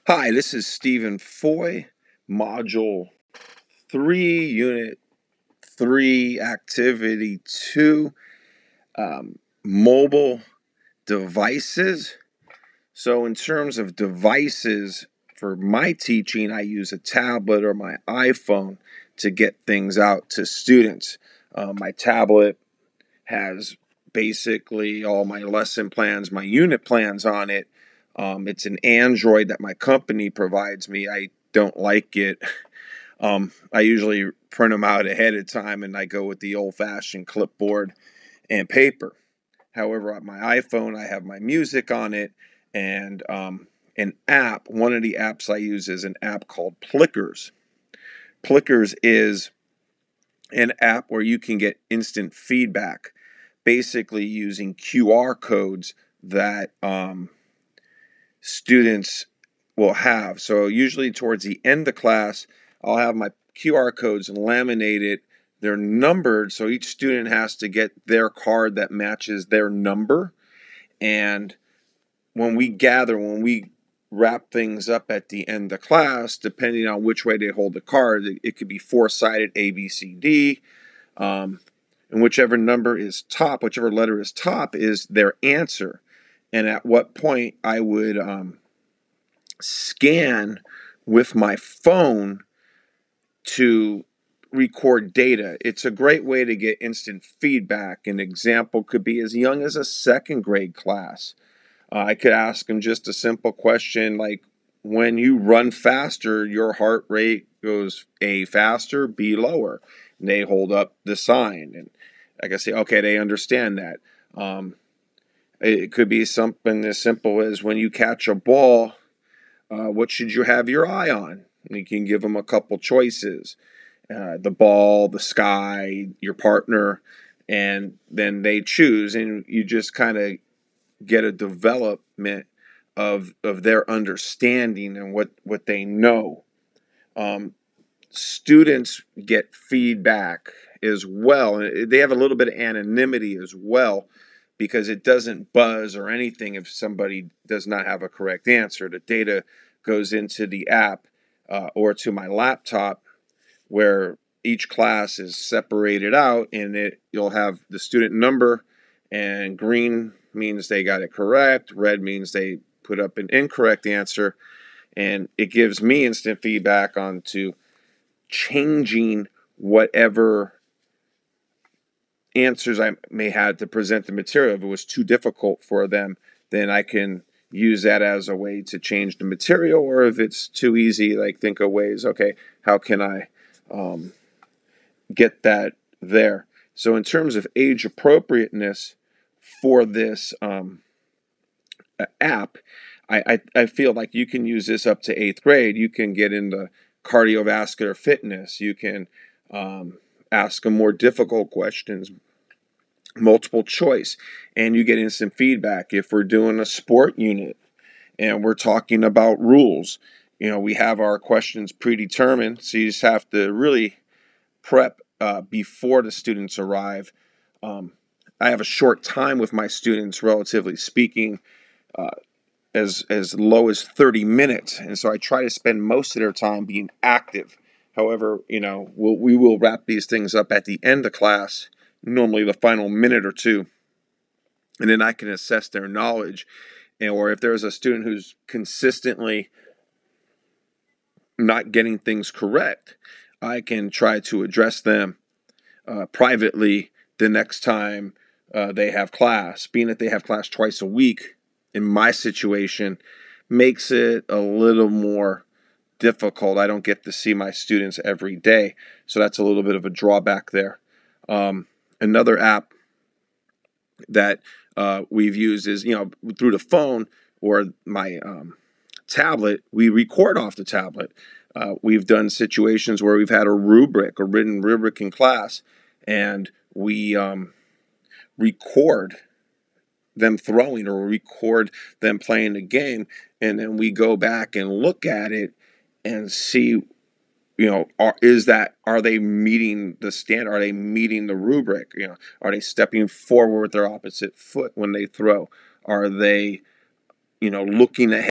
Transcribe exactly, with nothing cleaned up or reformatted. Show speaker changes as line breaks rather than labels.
Hi, this is Stephen Foy, Module three, Unit three, Activity two, um, Mobile Devices. So in terms of devices, for my teaching, I use a tablet or my iPhone to get things out to students. Uh, my tablet has basically all my lesson plans, my unit plans on it. Um, it's an Android that my company provides me. I don't like it. Um, I usually print them out ahead of time and I go with the old-fashioned clipboard and paper. However, on my iPhone, I have my music on it and um, an app. One of the apps I use is an app called Plickers. Plickers is an app where you can get instant feedback, basically using Q R codes that um, students will have. So usually towards the end of class, I'll have my Q R codes laminated. They're numbered, so each student has to get their card that matches their number. And when we gather, when we wrap things up at the end of class, depending on which way they hold the card, it, it could be four-sided A, B, C, D. Um, and whichever number is top, whichever letter is top, is their answer. And at what point I would um, scan with my phone to record data. It's a great way to get instant feedback. An example could be as young as a second grade class. Uh, I could ask them just a simple question like, when you run faster, your heart rate goes A, faster, B, lower. And they hold up the sign. And I can say, okay, they understand that. Um, it could be something as simple as when you catch a ball, uh, what should you have your eye on? And you can give them a couple choices. Uh, the ball, the sky, your partner, and then they choose. And you just kind of get a development of of their understanding and what, what they know. Um, students get feedback as well. They have a little bit of anonymity as well because it doesn't buzz or anything if somebody does not have a correct answer. The data goes into the app uh, or to my laptop where each class is separated out, and it you'll have the student number, and green means they got it correct, red means they put up an incorrect answer, and it gives me instant feedback on to changing whatever answers I may have to present the material. If it was too difficult for them, then I can use that as a way to change the material, or if it's too easy, like think of ways, okay, how can I um, get that there? So in terms of age appropriateness for this um, app, I, I, I feel like you can use this up to eighth grade. You can get into cardiovascular fitness. You can um, ask them more difficult questions, multiple choice, and you get instant feedback. If we're doing a sport unit and we're talking about rules, you know, we have our questions predetermined, so you just have to really prep uh, before the students arrive. Um, I have a short time with my students, relatively speaking, uh, as as low as thirty minutes, and so I try to spend most of their time being active. However, you know, we'll, we will wrap these things up at the end of class, normally the final minute or two, and then I can assess their knowledge. And or if there's a student who's consistently not getting things correct, I can try to address them uh, privately the next time uh, they have class. Being that they have class twice a week, in my situation, makes it a little more difficult. I don't get to see my students every day, so that's a little bit of a drawback there. Um, another app that uh, we've used is, you know, through the phone or my um, tablet, we record off the tablet. Uh, we've done situations where we've had a rubric, a written rubric in class, and we um, record them throwing or record them playing the game, and then we go back and look at it and see, you know, are, is that, are they meeting the standard? Are they meeting the rubric? You know, are they stepping forward with their opposite foot when they throw? Are they, you know, looking ahead?